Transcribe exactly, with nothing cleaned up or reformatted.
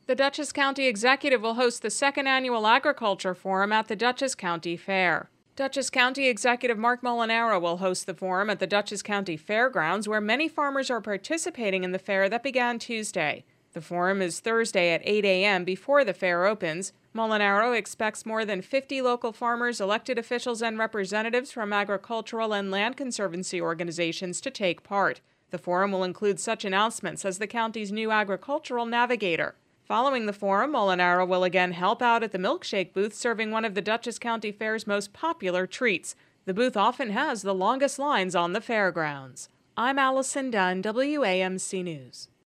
The Dutchess County Executive will host the second annual Agriculture Forum at the Dutchess County Fair. Dutchess County Executive Mark Molinaro will host the forum at the Dutchess County Fairgrounds, where many farmers are participating in the fair that began Tuesday. The forum is Thursday at eight a.m. before the fair opens. Molinaro expects more than fifty local farmers, elected officials, and representatives from agricultural and land conservancy organizations to take part. The forum will include such announcements as the county's new agricultural navigator. Following the forum, Molinaro will again help out at the milkshake booth, serving one of the Dutchess County Fair's most popular treats. The booth often has the longest lines on the fairgrounds. I'm Allison Dunn, W A M C News.